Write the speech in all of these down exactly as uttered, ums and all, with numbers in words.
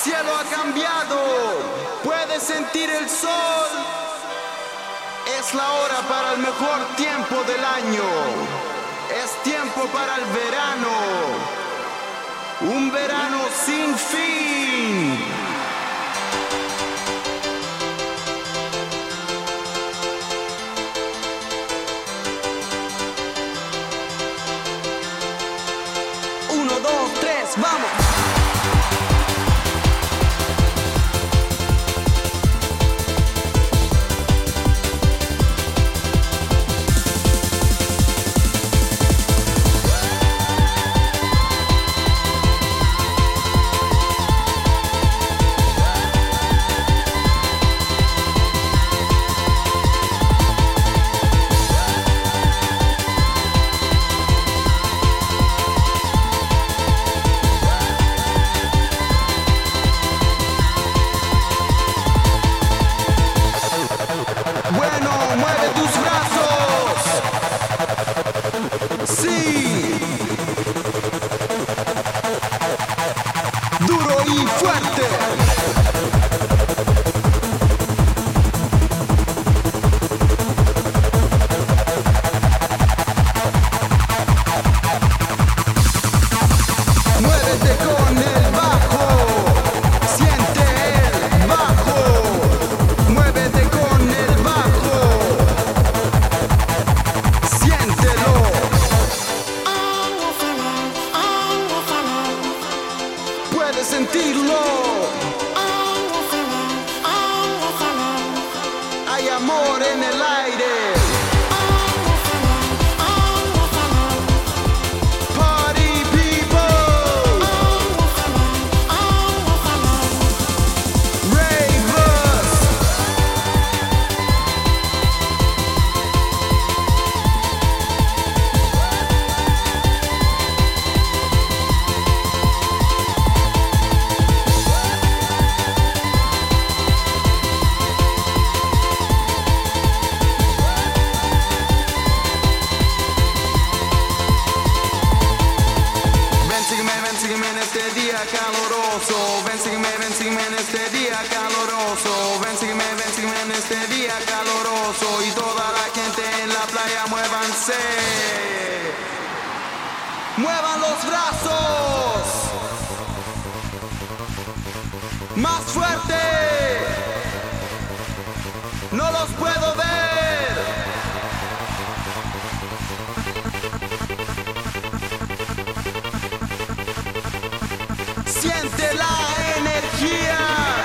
cielo ha cambiado, puedes sentir el sol. Es la hora para el mejor tiempo del año. Es tiempo para el verano. Un verano sin fin. Uno, dos, tres, vamos. Sentirlo. Hay amor en el aire. Party people. Ravers. Sígueme en este día caloroso, ven, sígueme, ven, sígueme en este día caloroso, ven, sígueme, ven, sígueme en este día caloroso, y toda la gente en la playa muévanse, muevan los brazos, más fuerte, no los puedo ver. Siente la energía,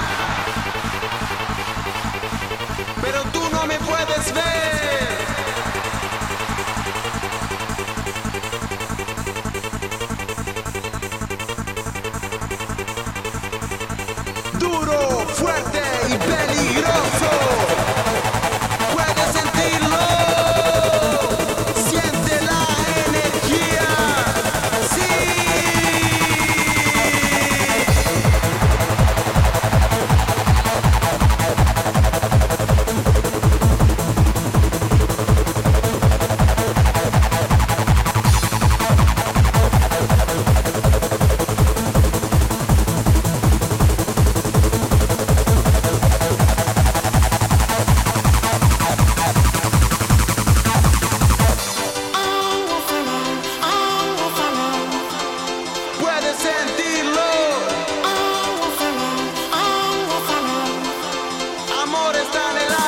pero tú no me puedes ver. Duro, fuerte y peligroso. Puedes sentirlo. Siente la energía. Sí. Sentirlo, amor está en el